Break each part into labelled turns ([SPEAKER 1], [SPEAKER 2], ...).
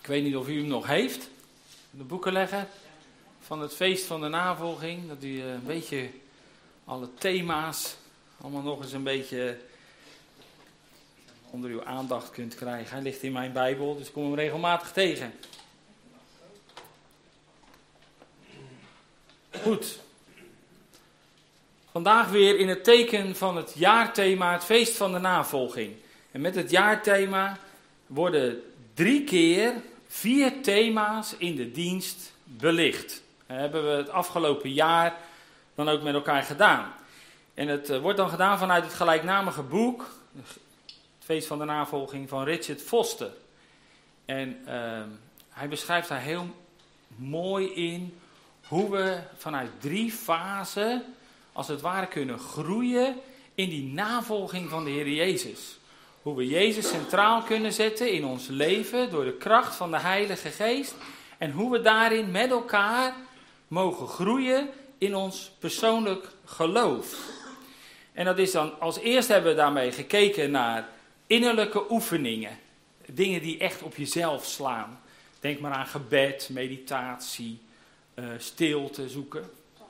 [SPEAKER 1] Ik weet niet of u hem nog heeft, de boekenlegger van het feest van de navolging. Dat u een beetje alle thema's allemaal nog eens een beetje onder uw aandacht kunt krijgen. Hij ligt in mijn Bijbel, dus ik kom hem regelmatig tegen. Goed. Vandaag weer in het teken van het jaarthema, het feest van de navolging. En met het jaarthema worden 3 keer 4 thema's in de dienst belicht. Dat hebben we het afgelopen jaar dan ook met elkaar gedaan. En het wordt dan gedaan vanuit het gelijknamige boek, het feest van de navolging van Richard Foster. En hij beschrijft daar heel mooi in hoe we vanuit 3 fasen als het ware kunnen groeien in die navolging van de Heer Jezus. Hoe we Jezus centraal kunnen zetten in ons leven door de kracht van de Heilige Geest. En hoe we daarin met elkaar mogen groeien in ons persoonlijk geloof. En dat is dan, als eerste hebben we daarmee gekeken naar innerlijke oefeningen. Dingen die echt op jezelf slaan. Denk maar aan gebed, meditatie, stilte zoeken.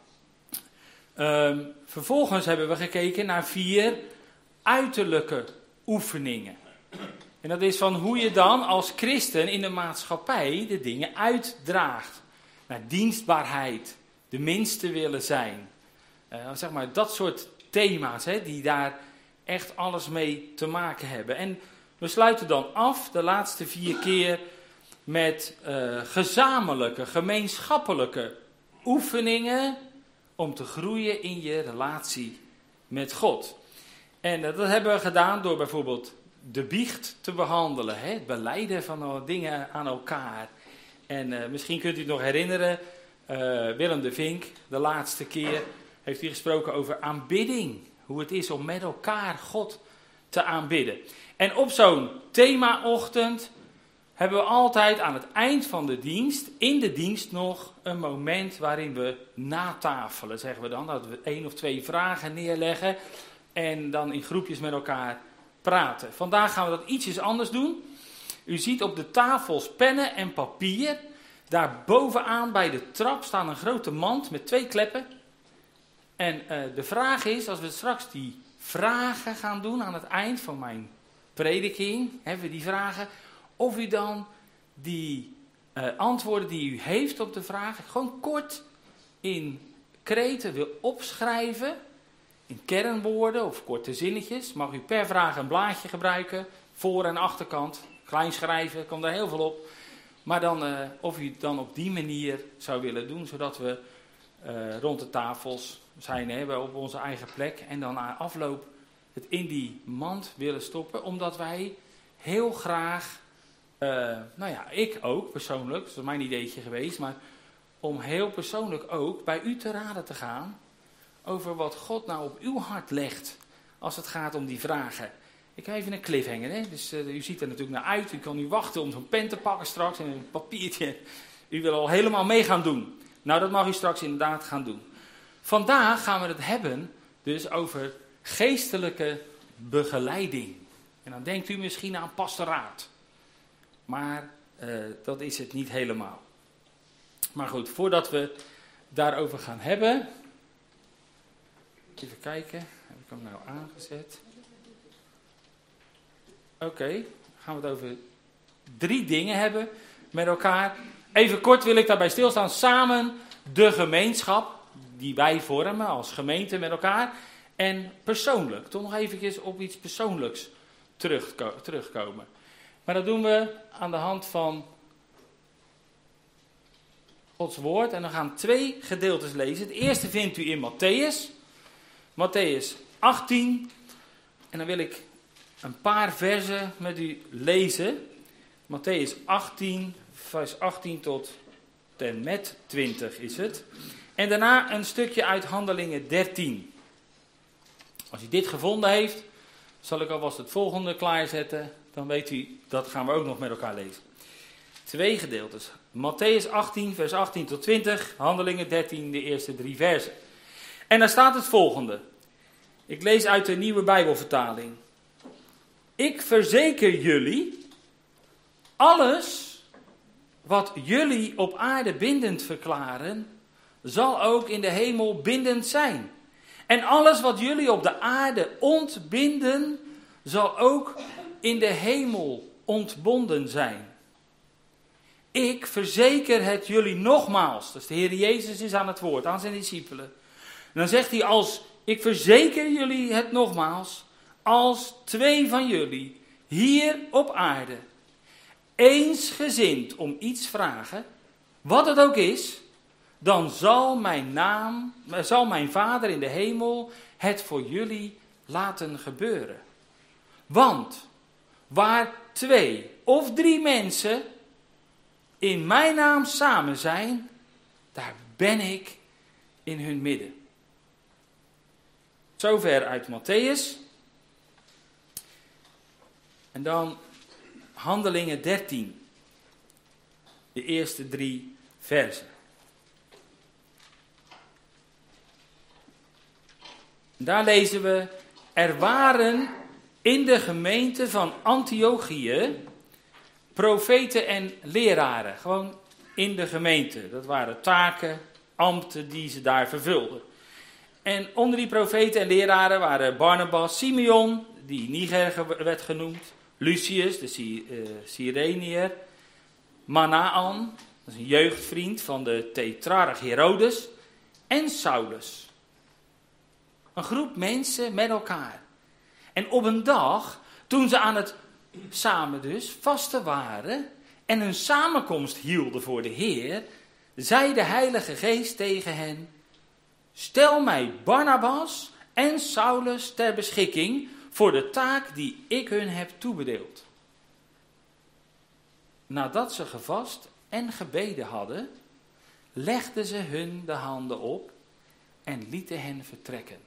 [SPEAKER 1] Vervolgens hebben we gekeken naar 4 uiterlijke oefeningen. En dat is van hoe je dan als christen in de maatschappij de dingen uitdraagt. Naar dienstbaarheid, de minste willen zijn. Zeg maar dat soort thema's die daar echt alles mee te maken hebben. En we sluiten dan af de laatste 4 keer met gezamenlijke, gemeenschappelijke oefeningen om te groeien in je relatie met God. En dat hebben we gedaan door bijvoorbeeld de biecht te behandelen. Het belijden van dingen aan elkaar. En misschien kunt u het nog herinneren, Willem de Vink, de laatste keer heeft hij gesproken over aanbidding. Hoe het is om met elkaar God te aanbidden. En op zo'n themaochtend hebben we altijd aan het eind van de dienst, in de dienst nog, een moment waarin we natafelen, zeggen we dan. Dat we 1 of 2 vragen neerleggen en dan in groepjes met elkaar praten. Vandaag gaan we dat ietsjes anders doen. U ziet op de tafels pennen en papier. Daar bovenaan bij de trap staat een grote mand met 2 kleppen. En de vraag is, als we straks die vragen gaan doen aan het eind van mijn prediking, hebben we die vragen, of u dan die antwoorden die u heeft op de vragen gewoon kort in kreten wil opschrijven, in kernwoorden of korte zinnetjes. Mag u per vraag een blaadje gebruiken, voor- en achterkant, klein schrijven, komt daar heel veel op. Maar dan, of u het dan op die manier zou willen doen, zodat we rond de tafels zijn, op onze eigen plek. En dan na afloop het in die mand willen stoppen, omdat wij heel graag, ik ook persoonlijk, dat is mijn ideetje geweest, maar om heel persoonlijk ook bij u te raden te gaan over wat God nou op uw hart legt als het gaat om die vragen. Ik heb even een cliffhanger, dus u ziet er natuurlijk naar uit. U kan nu wachten om zo'n pen te pakken straks en een papiertje. U wil al helemaal mee gaan doen. Nou, dat mag u straks inderdaad gaan doen. Vandaag gaan we het hebben dus over geestelijke begeleiding. En dan denkt u misschien aan pastoraat. Maar dat is het niet helemaal. Maar goed, voordat we daarover gaan hebben. Even kijken, heb ik hem nou aangezet? Oké, gaan we het over 3 dingen hebben met elkaar. Even kort wil ik daarbij stilstaan. Samen de gemeenschap die wij vormen als gemeente met elkaar. En persoonlijk, toch nog eventjes op iets persoonlijks terugkomen. Maar dat doen we aan de hand van Gods woord. En dan gaan 2 gedeeltes lezen. Het eerste vindt u in Matthäus. Matthäus 18. En dan wil ik een paar versen met u lezen. Matthäus 18, vers 18 tot en met 20 is het. En daarna een stukje uit Handelingen 13. Als u dit gevonden heeft, zal ik alvast het volgende klaarzetten. Dan weet u, dat gaan we ook nog met elkaar lezen. 2 gedeeltes. Matthäus 18, vers 18 tot 20. Handelingen 13, de eerste 3 versen. En daar staat het volgende. Ik lees uit de Nieuwe Bijbelvertaling. Ik verzeker jullie, alles wat jullie op aarde bindend verklaren, zal ook in de hemel bindend zijn. En alles wat jullie op de aarde ontbinden, zal ook in de hemel ontbonden zijn. Ik verzeker het jullie nogmaals. Dus de Heer Jezus is aan het woord, aan zijn discipelen. En dan zegt hij, ik verzeker jullie het nogmaals, als 2 van jullie hier op aarde eensgezind om iets vragen, wat het ook is, dan zal mijn Vader in de hemel het voor jullie laten gebeuren. Want waar 2 of 3 mensen in mijn naam samen zijn, daar ben ik in hun midden. Zover uit Mattheüs. En dan Handelingen 13. De eerste 3 versen. Daar lezen we, er waren in de gemeente van Antiochië profeten en leraren. Gewoon in de gemeente. Dat waren taken, ambten die ze daar vervulden. En onder die profeten en leraren waren Barnabas, Simeon, die Niger werd genoemd, Lucius, de Cyreniër, Manaen, dat is een jeugdvriend van de tetrarch Herodes, en Saulus. Een groep mensen met elkaar. En op een dag, toen ze aan het samen dus vasten waren en een samenkomst hielden voor de Heer, zei de Heilige Geest tegen hen, stel mij Barnabas en Saulus ter beschikking voor de taak die ik hun heb toebedeeld. Nadat ze gevast en gebeden hadden, legden ze hun de handen op en lieten hen vertrekken.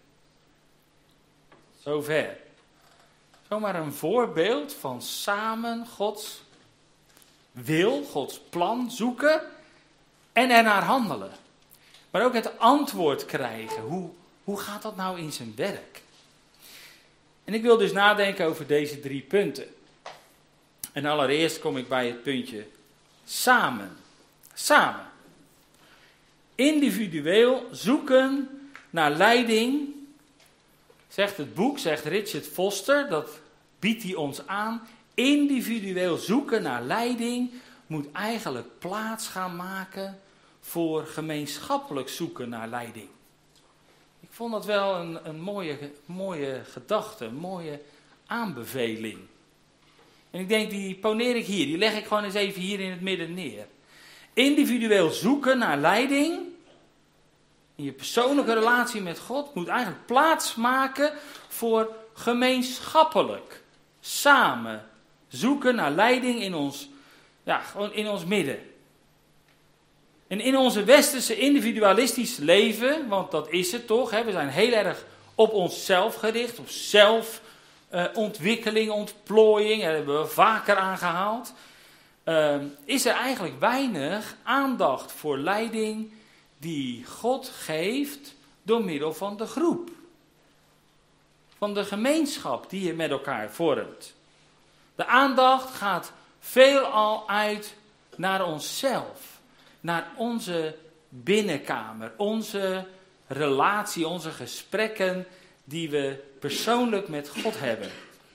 [SPEAKER 1] Zover. Zomaar een voorbeeld van samen Gods wil, Gods plan zoeken en ernaar handelen. Maar ook het antwoord krijgen. Hoe gaat dat nou in zijn werk? En ik wil dus nadenken over deze 3 punten. En allereerst kom ik bij het puntje samen. Samen. Individueel zoeken naar leiding. Zegt het boek, zegt Richard Foster, dat biedt hij ons aan. Individueel zoeken naar leiding moet eigenlijk plaats gaan maken voor gemeenschappelijk zoeken naar leiding. Ik vond dat wel een mooie gedachte, een mooie aanbeveling. En ik denk, die poneer ik hier, die leg ik gewoon eens even hier in het midden neer. Individueel zoeken naar leiding in je persoonlijke relatie met God moet eigenlijk plaats maken voor gemeenschappelijk, samen zoeken naar leiding gewoon in ons midden. En in onze westerse individualistische leven, want dat is het toch, we zijn heel erg op onszelf gericht, op zelfontwikkeling, ontplooiing, daar hebben we vaker aangehaald. Is er eigenlijk weinig aandacht voor leiding die God geeft door middel van de groep. Van de gemeenschap die je met elkaar vormt. De aandacht gaat veelal uit naar onszelf. Naar onze binnenkamer. Onze relatie, onze gesprekken die we persoonlijk met God hebben.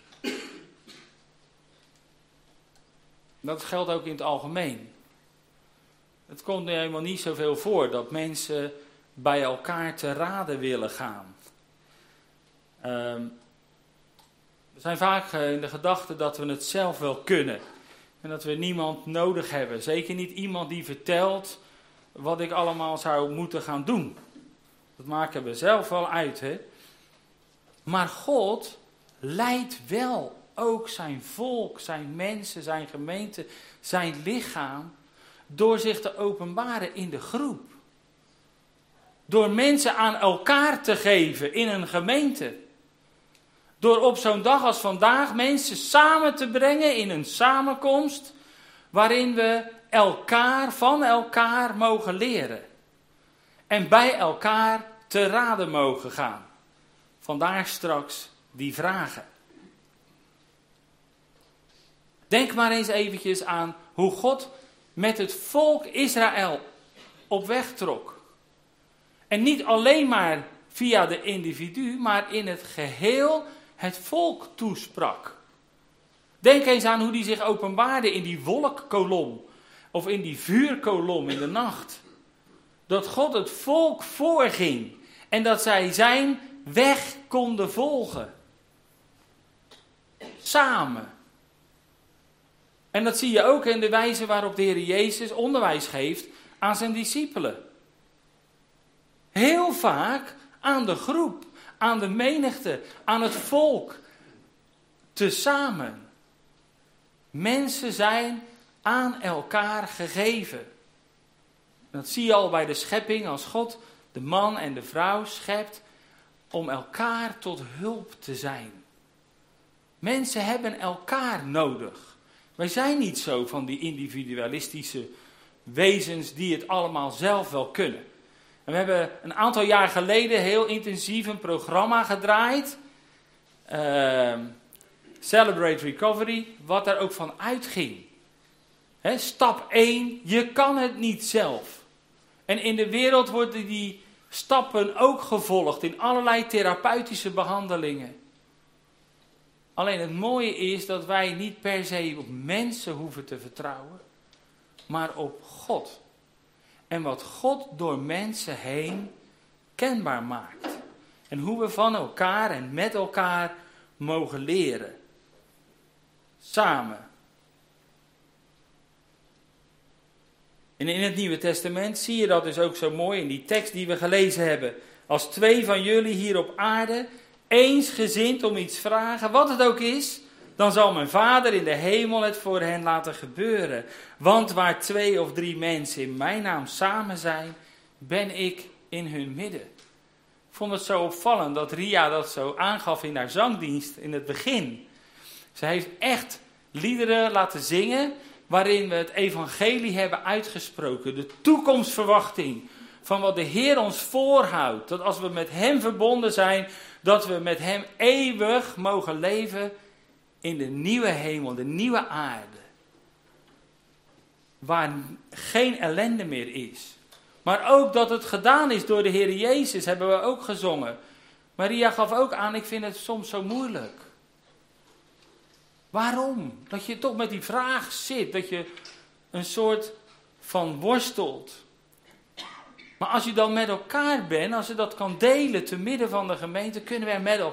[SPEAKER 1] Dat geldt ook in het algemeen. Het komt nu helemaal niet zoveel voor dat mensen bij elkaar te raden willen gaan. We zijn vaak in de gedachte dat we het zelf wel kunnen. En dat we niemand nodig hebben. Zeker niet iemand die vertelt wat ik allemaal zou moeten gaan doen. Dat maken we zelf wel uit, hè. Maar God leidt wel ook zijn volk, zijn mensen, zijn gemeente, zijn lichaam, door zich te openbaren in de groep. Door mensen aan elkaar te geven in een gemeente. Door op zo'n dag als vandaag mensen samen te brengen in een samenkomst, waarin we van elkaar mogen leren. En bij elkaar te raden mogen gaan. Vandaar straks die vragen. Denk maar eens eventjes aan hoe God met het volk Israël op weg trok. En niet alleen maar via de individu, maar in het geheel het volk toesprak. Denk eens aan hoe die zich openbaarde in die wolkkolom of in die vuurkolom in de nacht. Dat God het volk voorging en dat zij zijn weg konden volgen. Samen. En dat zie je ook in de wijze waarop de Heer Jezus onderwijs geeft aan zijn discipelen. Heel vaak aan de groep, aan de menigte, aan het volk. Tezamen. Mensen zijn aan elkaar gegeven. Dat zie je al bij de schepping als God de man en de vrouw schept om elkaar tot hulp te zijn. Mensen hebben elkaar nodig. Wij zijn niet zo van die individualistische wezens die het allemaal zelf wel kunnen. En we hebben een aantal jaar geleden heel intensief een programma gedraaid. Celebrate Recovery, wat daar ook van uitging. Stap 1, je kan het niet zelf. En in de wereld worden die stappen ook gevolgd in allerlei therapeutische behandelingen. Alleen het mooie is dat wij niet per se op mensen hoeven te vertrouwen, maar op God. En wat God door mensen heen kenbaar maakt. En hoe we van elkaar en met elkaar mogen leren. Samen. En in het Nieuwe Testament zie je dat dus ook zo mooi in die tekst die we gelezen hebben. Als 2 van jullie hier op aarde eensgezind om iets vragen, wat het ook is, dan zal mijn Vader in de hemel het voor hen laten gebeuren. Want waar 2 of 3 mensen in mijn naam samen zijn, ben ik in hun midden. Ik vond het zo opvallend dat Ria dat zo aangaf in haar zangdienst in het begin. Ze heeft echt liederen laten zingen waarin we het evangelie hebben uitgesproken. De toekomstverwachting van wat de Heer ons voorhoudt. Dat als we met Hem verbonden zijn, dat we met Hem eeuwig mogen leven in de nieuwe hemel, de nieuwe aarde. Waar geen ellende meer is. Maar ook dat het gedaan is door de Heer Jezus, hebben we ook gezongen. Maria gaf ook aan, ik vind het soms zo moeilijk. Waarom? Dat je toch met die vraag zit, dat je een soort van worstelt. Maar als je dan met elkaar bent, als je dat kan delen te midden van de gemeente, kunnen we met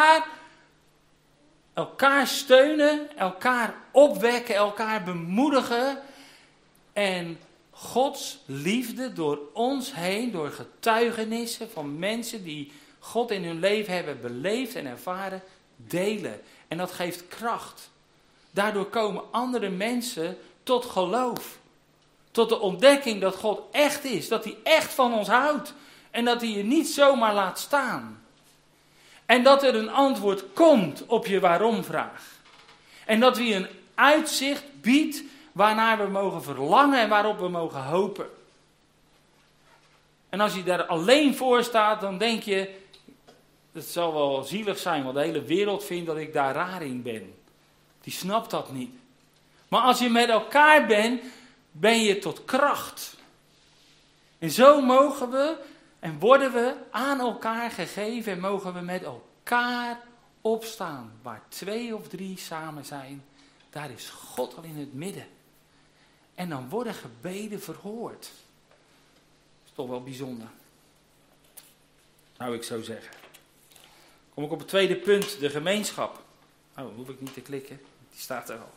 [SPEAKER 1] elkaar steunen, elkaar opwekken, elkaar bemoedigen. En Gods liefde door ons heen, door getuigenissen van mensen die God in hun leven hebben beleefd en ervaren, delen. En dat geeft kracht. Daardoor komen andere mensen tot geloof. Tot de ontdekking dat God echt is. Dat hij echt van ons houdt. En dat hij je niet zomaar laat staan. En dat er een antwoord komt op je waarom-vraag. En dat hij een uitzicht biedt waarnaar we mogen verlangen en waarop we mogen hopen. En als je daar alleen voor staat, dan denk je, het zal wel zielig zijn, want de hele wereld vindt dat ik daar raar in ben. Die snapt dat niet. Maar als je met elkaar bent, ben je tot kracht. En zo mogen we en worden we aan elkaar gegeven en mogen we met elkaar opstaan. Waar 2 of 3 samen zijn, daar is God al in het midden. En dan worden gebeden verhoord. Dat is toch wel bijzonder. Zou ik zo zeggen. Kom ik op het tweede punt, de gemeenschap. Oh, hoef ik niet te klikken, die staat er al.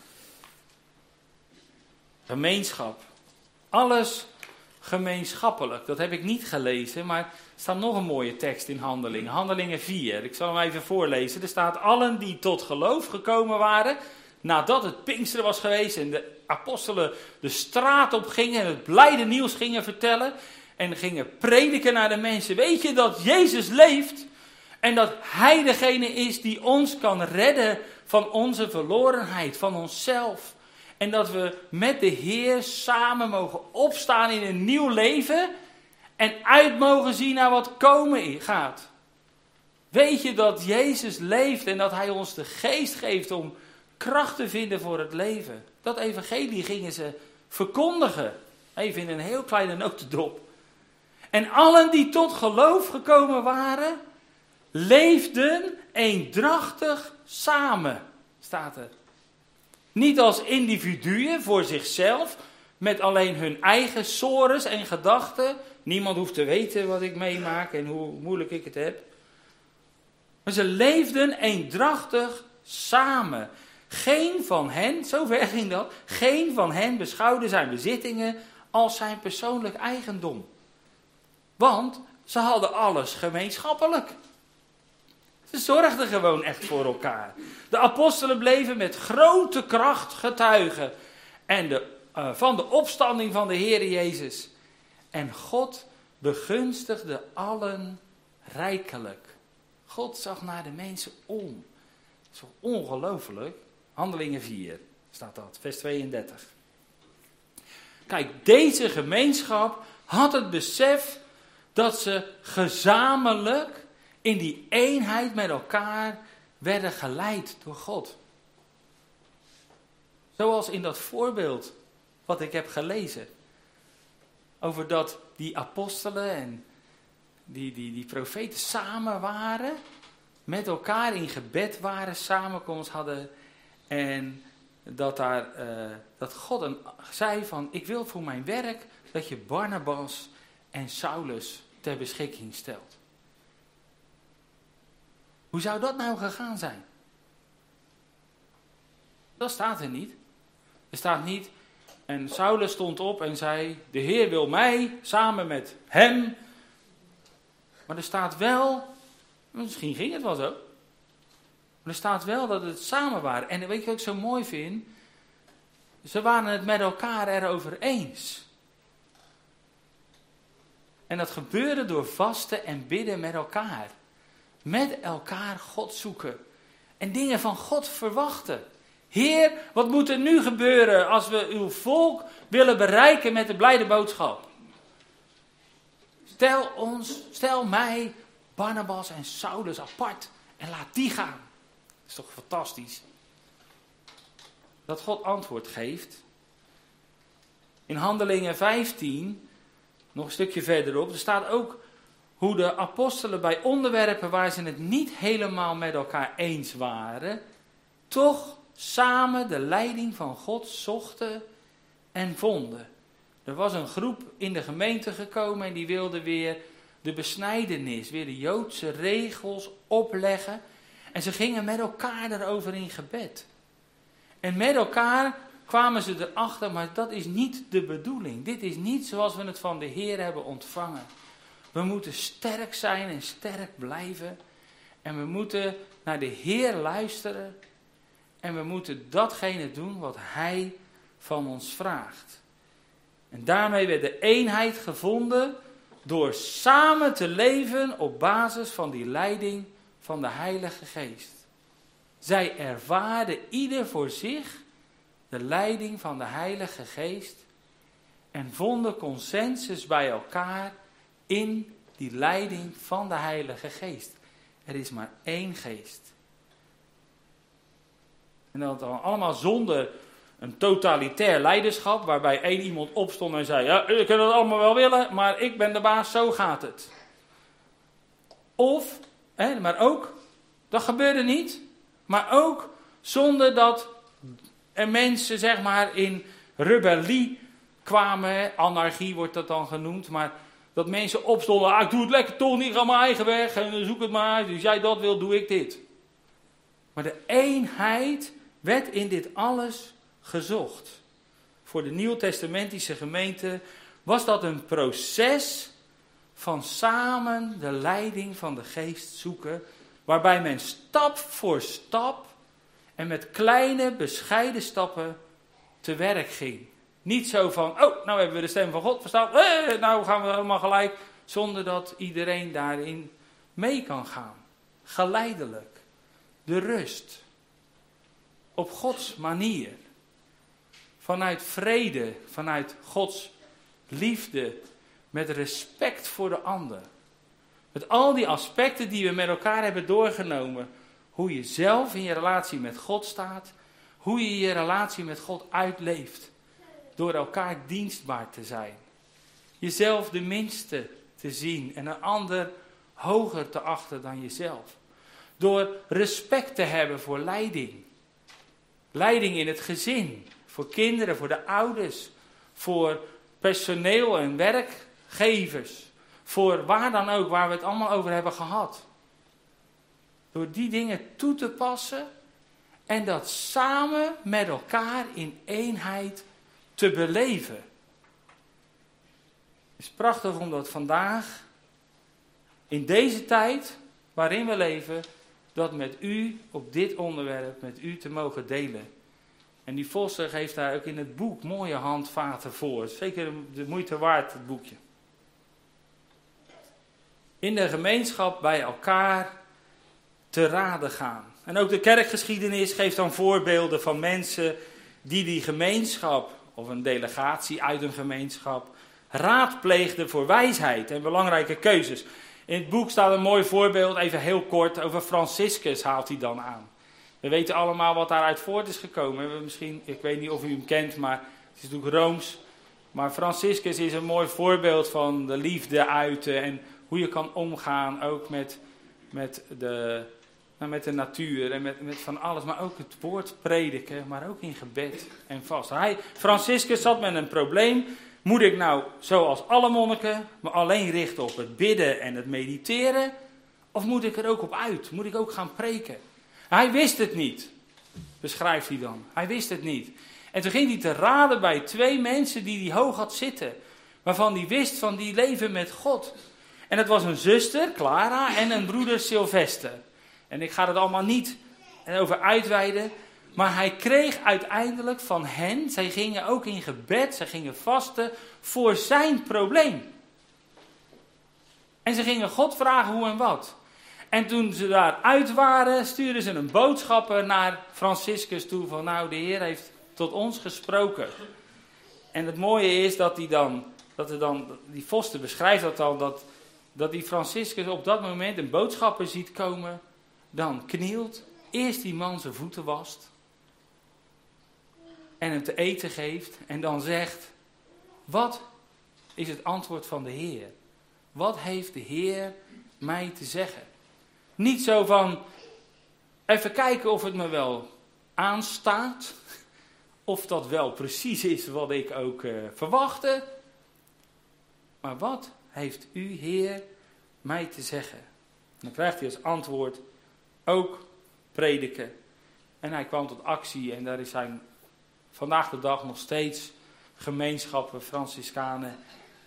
[SPEAKER 1] Gemeenschap. Alles gemeenschappelijk. Dat heb ik niet gelezen, maar er staat nog een mooie tekst in Handelingen. Handelingen 4. Ik zal hem even voorlezen. Er staat, allen die tot geloof gekomen waren, nadat het Pinksteren was geweest en de apostelen de straat op gingen en het blijde nieuws gingen vertellen en gingen prediken naar de mensen. Weet je dat Jezus leeft en dat Hij degene is die ons kan redden van onze verlorenheid, van onszelf. En dat we met de Heer samen mogen opstaan in een nieuw leven en uit mogen zien naar wat komen gaat. Weet je dat Jezus leeft en dat Hij ons de geest geeft om kracht te vinden voor het leven. Dat evangelie gingen ze verkondigen. Even in een heel kleine notendop. En allen die tot geloof gekomen waren, leefden eendrachtig samen, staat er. Niet als individuen voor zichzelf, met alleen hun eigen sores en gedachten. Niemand hoeft te weten wat ik meemaak en hoe moeilijk ik het heb. Maar ze leefden eendrachtig samen. Geen van hen, zover ging dat, geen van hen beschouwde zijn bezittingen als zijn persoonlijk eigendom. Want ze hadden alles gemeenschappelijk. Ze zorgden gewoon echt voor elkaar. De apostelen bleven met grote kracht getuigen van de opstanding van de Heer Jezus. En God begunstigde allen rijkelijk. God zag naar de mensen om. Zo ongelooflijk. Handelingen 4 staat dat, vers 32. Kijk, deze gemeenschap had het besef dat ze gezamenlijk in die eenheid met elkaar werden geleid door God. Zoals in dat voorbeeld wat ik heb gelezen. Over dat die apostelen en die profeten samen waren. Met elkaar in gebed waren, samenkomst hadden. En dat God zei van, ik wil voor mijn werk dat je Barnabas en Saulus ter beschikking stelt. Hoe zou dat nou gegaan zijn? Dat staat er niet. Er staat niet, en Saulus stond op en zei, de Heer wil mij samen met hem. Maar er staat wel, misschien ging het wel zo. Maar er staat wel dat het samen waren. En weet je wat ik zo mooi vind? Ze waren het met elkaar erover eens. En dat gebeurde door vasten en bidden met elkaar. Met elkaar God zoeken. En dingen van God verwachten. Heer, wat moet er nu gebeuren als we uw volk willen bereiken met de blijde boodschap? Stel mij, Barnabas en Saulus apart en laat die gaan. Dat is toch fantastisch? Dat God antwoord geeft. In Handelingen 15, nog een stukje verderop, er staat ook hoe de apostelen bij onderwerpen waar ze het niet helemaal met elkaar eens waren, toch samen de leiding van God zochten en vonden. Er was een groep in de gemeente gekomen en die wilde weer de besnijdenis, weer de Joodse regels opleggen. En ze gingen met elkaar daarover in gebed. En met elkaar kwamen ze erachter, maar dat is niet de bedoeling. Dit is niet zoals we het van de Heer hebben ontvangen. We moeten sterk zijn en sterk blijven. En we moeten naar de Heer luisteren. En we moeten datgene doen wat Hij van ons vraagt. En daarmee werd de eenheid gevonden door samen te leven op basis van die leiding van de Heilige Geest. Zij ervaarden ieder voor zich de leiding van de Heilige Geest en vonden consensus bij elkaar in die leiding van de Heilige Geest. Er is maar één geest. En dat dan allemaal zonder een totalitair leiderschap, waarbij één iemand opstond en zei, ja, jullie kunnen het allemaal wel willen, maar ik ben de baas, zo gaat het. Of, maar ook, dat gebeurde niet, maar ook zonder dat er mensen, zeg maar, in rebellie kwamen, anarchie wordt dat dan genoemd, maar dat mensen opstonden, ik doe het lekker toch niet, ga mijn eigen weg en zoek het maar uit, dus jij dat wil, doe ik dit. Maar de eenheid werd in dit alles gezocht. Voor de Nieuwtestamentische gemeente was dat een proces van samen de leiding van de geest zoeken, waarbij men stap voor stap en met kleine bescheiden stappen te werk ging. Niet zo van, nou hebben we de stem van God verstaan, nou gaan we helemaal gelijk, zonder dat iedereen daarin mee kan gaan. Geleidelijk. De rust. Op Gods manier. Vanuit vrede, vanuit Gods liefde, met respect voor de ander. Met al die aspecten die we met elkaar hebben doorgenomen. Hoe je zelf in je relatie met God staat. Hoe je je relatie met God uitleeft. door elkaar dienstbaar te zijn. Jezelf de minste te zien en een ander hoger te achten dan jezelf. Door respect te hebben voor leiding. Leiding in het gezin, voor kinderen, voor de ouders, voor personeel en werkgevers. Voor waar dan ook, waar we het allemaal over hebben gehad. Door die dingen toe te passen en dat samen met elkaar in eenheid te beleven. Het is prachtig om dat vandaag, in deze tijd waarin we leven, dat met u op dit onderwerp, met u te mogen delen. En die Vossen geeft daar ook in het boek mooie handvaten voor. Zeker de moeite waard, het boekje. In de gemeenschap bij elkaar te raden gaan. En ook de kerkgeschiedenis geeft dan voorbeelden van mensen die gemeenschap, of een delegatie uit een gemeenschap, raadpleegden voor wijsheid en belangrijke keuzes. In het boek staat een mooi voorbeeld, even heel kort, over Franciscus haalt hij dan aan. We weten allemaal wat daaruit voort is gekomen. Misschien, ik weet niet of u hem kent, maar het is natuurlijk Rooms. Maar Franciscus is een mooi voorbeeld van de liefde uiten en hoe je kan omgaan, ook met de natuur en met van alles. Maar ook het woord prediken, maar ook in gebed en vast. Franciscus zat met een probleem. Moet ik nou, zoals alle monniken, me alleen richten op het bidden en het mediteren? Of moet ik er ook op uit? Moet ik ook gaan preken? Hij wist het niet, beschrijft hij dan. Hij wist het niet. En toen ging hij te raden bij 2 mensen die hij hoog had zitten. Waarvan hij wist van die leven met God. En het was een zuster, Clara, en een broeder, Sylvester. En ik ga het allemaal niet over uitweiden. Maar hij kreeg uiteindelijk van hen, zij gingen ook in gebed, zij gingen vasten voor zijn probleem. En ze gingen God vragen hoe en wat. En toen ze daar uit waren, stuurden ze een boodschapper naar Franciscus toe van nou, de Heer heeft tot ons gesproken. En het mooie is dat die Foster beschrijft dat al, dat die Franciscus op dat moment een boodschapper ziet komen, dan knielt, eerst die man zijn voeten wast en hem te eten geeft en dan zegt, wat is het antwoord van de Heer? Wat heeft de Heer mij te zeggen? Niet zo van, even kijken of het me wel aanstaat, of dat wel precies is wat ik ook verwachtte. Maar wat heeft u, Heer, mij te zeggen? En dan krijgt hij als antwoord ook prediken. En hij kwam tot actie en daar zijn vandaag de dag nog steeds gemeenschappen, Franciscanen,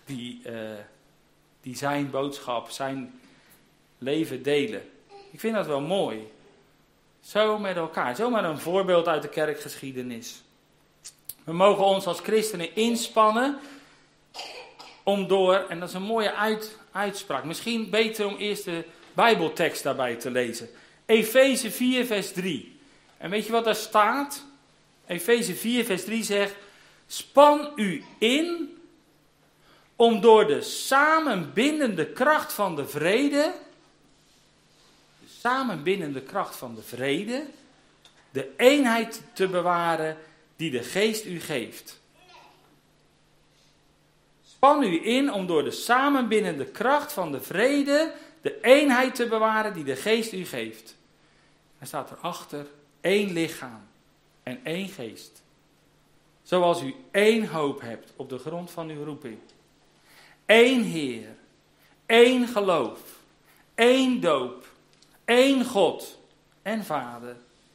[SPEAKER 1] die zijn boodschap, zijn leven delen. Ik vind dat wel mooi. Zo met elkaar, zomaar een voorbeeld uit de kerkgeschiedenis. We mogen ons als christenen inspannen om door, en dat is een mooie uitspraak, misschien beter om eerst de Bijbeltekst daarbij te lezen. Efeze 4 vers 3. En weet je wat daar staat? Efeze 4 vers 3 zegt, span u in om door de samenbindende kracht van de vrede, de eenheid te bewaren die de geest u geeft. Span u in om door de samenbindende kracht van de vrede de eenheid te bewaren die de geest u geeft. Er staat erachter 1 lichaam en 1 geest. Zoals u 1 hoop hebt op de grond van uw roeping. 1 Heer, 1 geloof, 1 doop, 1 God en Vader.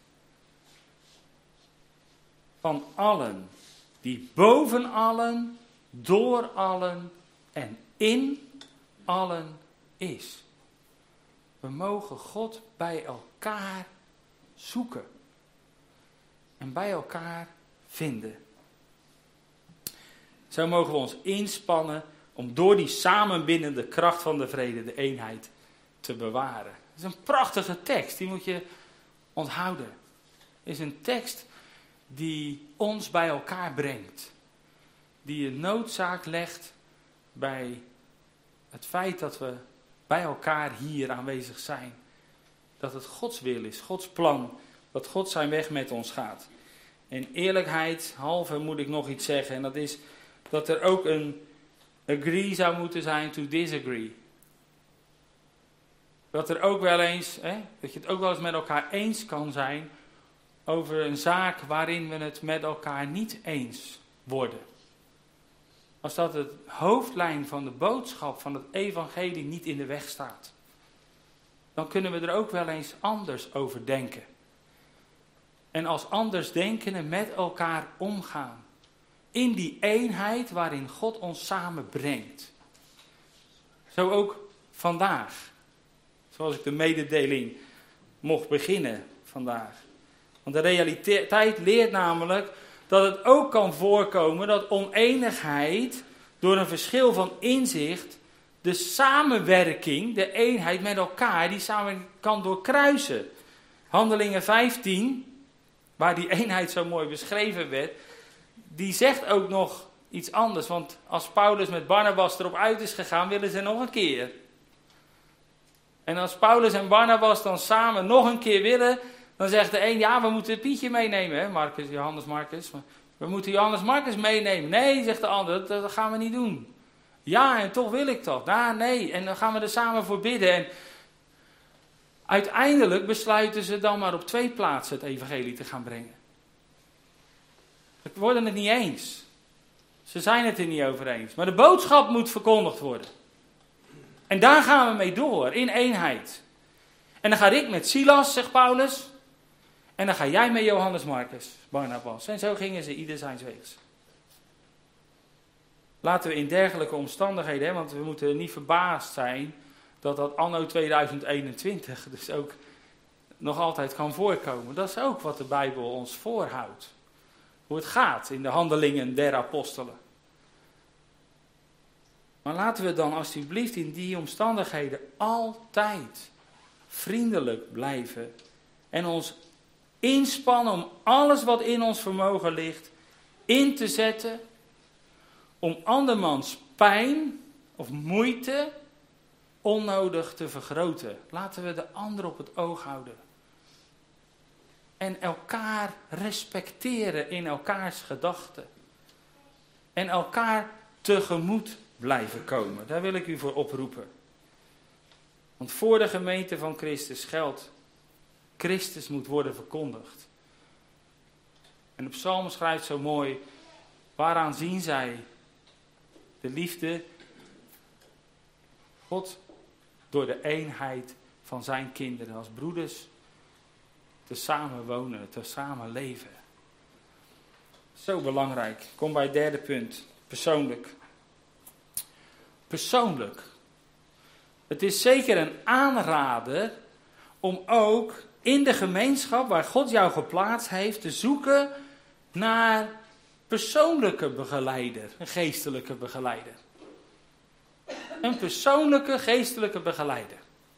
[SPEAKER 1] Van allen, die boven allen, door allen en in allen is. We mogen God bij elkaar zoeken. En bij elkaar vinden. Zo mogen we ons inspannen om door die samenbindende kracht van de vrede de eenheid te bewaren. Het is een prachtige tekst, die moet je onthouden. Het is een tekst die ons bij elkaar brengt. Die een noodzaak legt bij het feit dat we bij elkaar hier aanwezig zijn. Dat het Gods wil is, Gods plan, dat God zijn weg met ons gaat. En eerlijkheid halve moet ik nog iets zeggen. En dat is dat er ook een agree zou moeten zijn to disagree. Dat er ook wel eens, dat je het ook wel eens met elkaar eens kan zijn over een zaak waarin we het met elkaar niet eens worden. Als dat het hoofdlijn van de boodschap van het evangelie niet in de weg staat. Dan kunnen we er ook wel eens anders over denken. En als andersdenkenden met elkaar omgaan. In die eenheid waarin God ons samenbrengt. Zo ook vandaag. Zoals ik de mededeling mocht beginnen vandaag. Want de realiteit leert namelijk dat het ook kan voorkomen dat oneenigheid door een verschil van inzicht de samenwerking, de eenheid met elkaar, die samen kan doorkruisen. Handelingen 15, waar die eenheid zo mooi beschreven werd, die zegt ook nog iets anders. Want als Paulus met Barnabas erop uit is gegaan, willen ze nog een keer. En als Paulus en Barnabas dan samen nog een keer willen, dan zegt de een, ja, we moeten Pietje meenemen, hè, Johannes Marcus. We moeten Johannes Marcus meenemen. Nee, zegt de ander, dat gaan we niet doen. Ja, en toch wil ik dat. Nou, nee, en dan gaan we er samen voor bidden. En uiteindelijk besluiten ze dan maar op 2 plaatsen het evangelie te gaan brengen. Ze worden het niet eens. Ze zijn het er niet over eens. Maar de boodschap moet verkondigd worden. En daar gaan we mee door, in eenheid. En dan ga ik met Silas, zegt Paulus. En dan ga jij met Johannes Marcus, Barnabas. En zo gingen ze ieder zijns weegs. Laten we in dergelijke omstandigheden, want we moeten niet verbaasd zijn dat dat anno 2021 dus ook nog altijd kan voorkomen. Dat is ook wat de Bijbel ons voorhoudt. Hoe het gaat in de handelingen der apostelen. Maar laten we dan alsjeblieft in die omstandigheden altijd vriendelijk blijven. En ons inspannen om alles wat in ons vermogen ligt in te zetten. Om andermans pijn of moeite onnodig te vergroten. Laten we de ander op het oog houden. En elkaar respecteren in elkaars gedachten. En elkaar tegemoet blijven komen. Daar wil ik u voor oproepen. Want voor de gemeente van Christus geldt, Christus moet worden verkondigd. En de psalm schrijft zo mooi, waaraan zien zij de liefde God door de eenheid van zijn kinderen als broeders te samen wonen, te samen leven. Zo belangrijk. Ik kom bij het derde punt. Persoonlijk. Persoonlijk. Het is zeker een aanrader om ook in de gemeenschap waar God jou geplaatst heeft te zoeken naar persoonlijke begeleider, een geestelijke begeleider. Een persoonlijke geestelijke begeleider.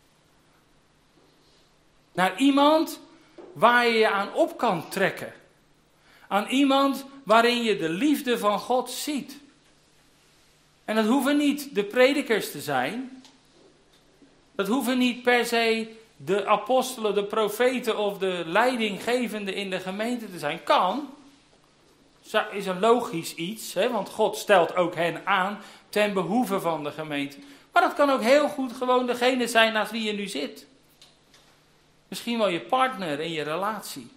[SPEAKER 1] Naar iemand waar je je aan op kan trekken. Aan iemand waarin je de liefde van God ziet. En dat hoeven niet de predikers te zijn. Dat hoeven niet per se de apostelen, de profeten of de leidinggevenden in de gemeente te zijn. Kan. Is een logisch iets, hè? Want God stelt ook hen aan ten behoeve van de gemeente. Maar dat kan ook heel goed gewoon degene zijn naast wie je nu zit. Misschien wel je partner in je relatie.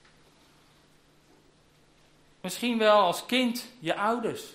[SPEAKER 1] Misschien wel als kind je ouders.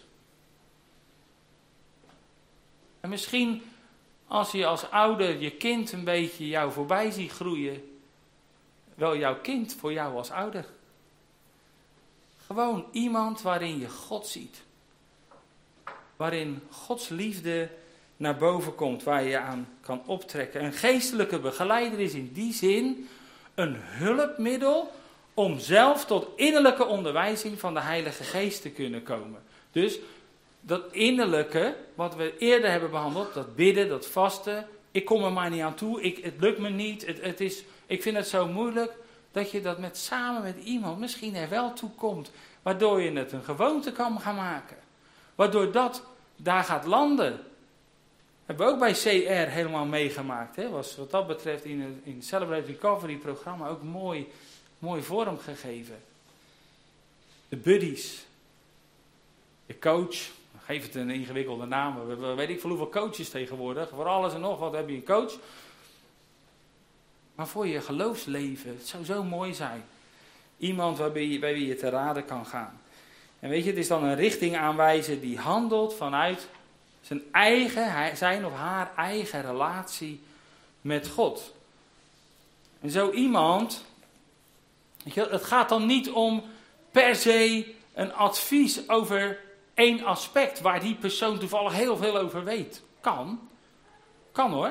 [SPEAKER 1] En misschien als je als ouder je kind een beetje jou voorbij ziet groeien, wel jouw kind voor jou als ouder. Gewoon iemand waarin je God ziet. Waarin Gods liefde naar boven komt, waar je aan kan optrekken. Een geestelijke begeleider is in die zin een hulpmiddel om zelf tot innerlijke onderwijzing van de Heilige Geest te kunnen komen. Dus dat innerlijke, wat we eerder hebben behandeld, dat bidden, dat vasten, ik kom er maar niet aan toe, het lukt me niet, ik vind het zo moeilijk, dat je dat samen met iemand misschien er wel toe komt, waardoor je het een gewoonte kan gaan maken. Waardoor dat daar gaat landen. Hebben we ook bij CR helemaal meegemaakt. Hè? Was wat dat betreft in het Celebrate Recovery programma ook mooi vorm gegeven. De buddies. Je coach. Geef het een ingewikkelde naam. We weet ik veel hoeveel coaches tegenwoordig. Voor alles en nog wat heb je een coach. Maar voor je geloofsleven, het zou zo mooi zijn. Iemand bij wie je te raden kan gaan. En weet je, het is dan een richting aanwijzen die handelt vanuit zijn of haar eigen relatie met God. En zo iemand, weet je, het gaat dan niet om per se een advies over één aspect waar die persoon toevallig heel veel over weet. Kan hoor.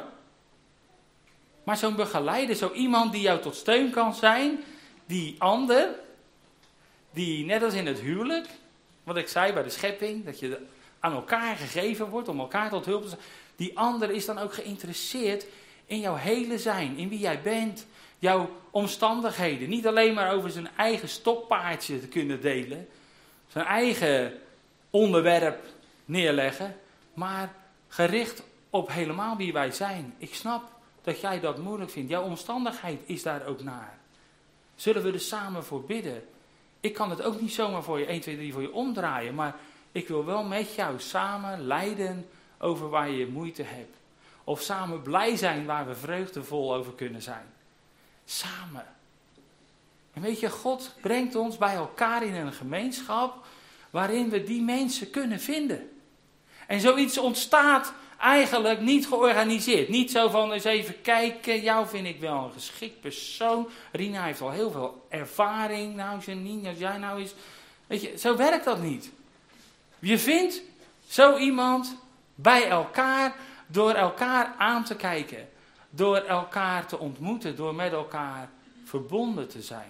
[SPEAKER 1] Maar zo'n begeleider, zo iemand die jou tot steun kan zijn, die ander, die net als in het huwelijk, wat ik zei bij de schepping, dat je aan elkaar gegeven wordt om elkaar tot hulp te zijn. Die ander is dan ook geïnteresseerd in jouw hele zijn, in wie jij bent, jouw omstandigheden. Niet alleen maar over zijn eigen stokpaardje te kunnen delen, zijn eigen onderwerp neerleggen, maar gericht op helemaal wie wij zijn. Ik snap dat jij dat moeilijk vindt. Jouw omstandigheid is daar ook naar. Zullen we er samen voor bidden? Ik kan het ook niet zomaar voor je 1, 2, 3 voor je omdraaien, maar ik wil wel met jou samen lijden over waar je moeite hebt. Of samen blij zijn waar we vreugdevol over kunnen zijn. Samen. En weet je, God brengt ons bij elkaar in een gemeenschap waarin we die mensen kunnen vinden. En zoiets ontstaat eigenlijk niet georganiseerd. Niet zo van eens even kijken, jou vind ik wel een geschikt persoon. Rina heeft al heel veel ervaring. Nou Janine, als jij nou eens... Weet je, zo werkt dat niet. Je vindt zo iemand bij elkaar door elkaar aan te kijken. Door elkaar te ontmoeten, door met elkaar verbonden te zijn.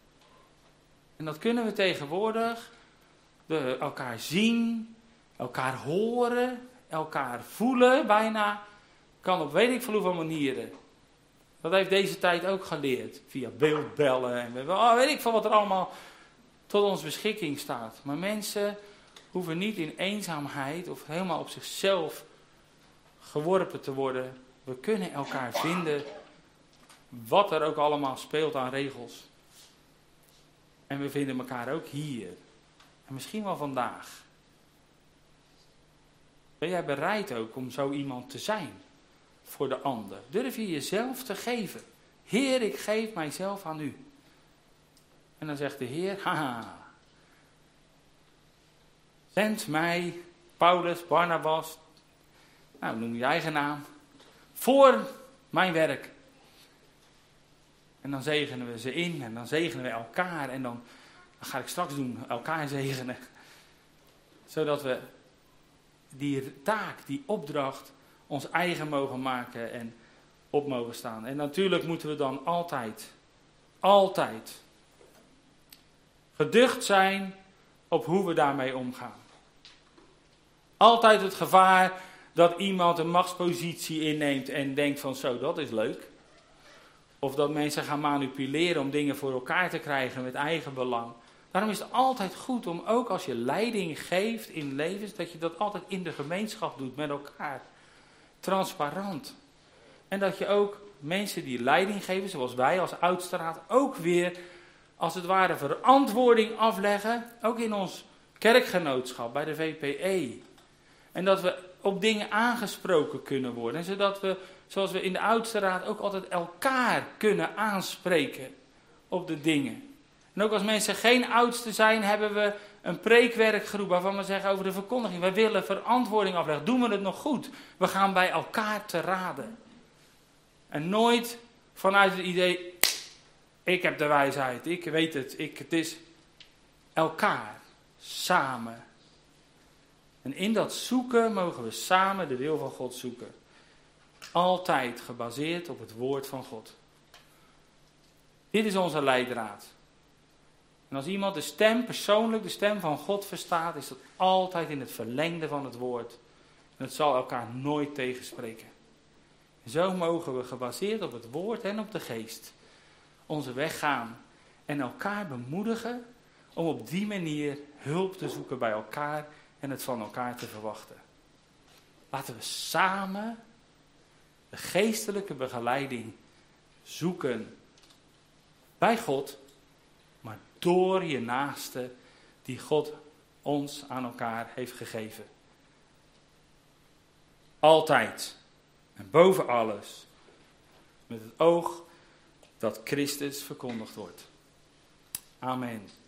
[SPEAKER 1] En dat kunnen we tegenwoordig door elkaar zien, elkaar horen, elkaar voelen bijna. Kan op weet ik veel hoeveel manieren. Dat heeft deze tijd ook geleerd. Via beeldbellen en weet ik veel wat er allemaal tot ons beschikking staat. Maar mensen hoeven niet in eenzaamheid of helemaal op zichzelf geworpen te worden. We kunnen elkaar vinden wat er ook allemaal speelt aan regels. En we vinden elkaar ook hier. En misschien wel vandaag. Ben jij bereid ook om zo iemand te zijn voor de ander? Durf je jezelf te geven? Heer, ik geef mijzelf aan u. En dan zegt de Heer, haha. Zend mij, Paulus, Barnabas, nou noem je eigen naam, voor mijn werk. En dan zegenen we ze in en dan zegenen we elkaar en dan ga ik straks doen, elkaar zegenen. Zodat we die taak, die opdracht, ons eigen mogen maken en op mogen staan. En natuurlijk moeten we dan altijd geducht zijn op hoe we daarmee omgaan. Altijd het gevaar dat iemand een machtspositie inneemt en denkt van zo, dat is leuk. Of dat mensen gaan manipuleren om dingen voor elkaar te krijgen met eigen belang. Daarom is het altijd goed om ook als je leiding geeft in levens, dat je dat altijd in de gemeenschap doet met elkaar. Transparant. En dat je ook mensen die leiding geven, zoals wij als oudste raad, ook weer als het ware verantwoording afleggen. Ook in ons kerkgenootschap bij de VPE. En dat we op dingen aangesproken kunnen worden. En zodat we, zoals we in de oudste raad, ook altijd elkaar kunnen aanspreken op de dingen. En ook als mensen geen oudste zijn, hebben we een preekwerkgroep waarvan we zeggen over de verkondiging. We willen verantwoording afleggen. Doen we het nog goed? We gaan bij elkaar te raden. En nooit vanuit het idee, ik heb de wijsheid, ik weet het. Het is elkaar, samen. En in dat zoeken mogen we samen de wil van God zoeken. Altijd gebaseerd op het woord van God. Dit is onze leidraad. En als iemand de stem, persoonlijk de stem van God verstaat, is dat altijd in het verlengde van het woord. En het zal elkaar nooit tegenspreken. En zo mogen we gebaseerd op het woord en op de geest onze weg gaan. En elkaar bemoedigen om op die manier hulp te zoeken bij elkaar en het van elkaar te verwachten. Laten we samen de geestelijke begeleiding zoeken bij God, maar door je naaste die God ons aan elkaar heeft gegeven. Altijd en boven alles, met het oog dat Christus verkondigd wordt. Amen.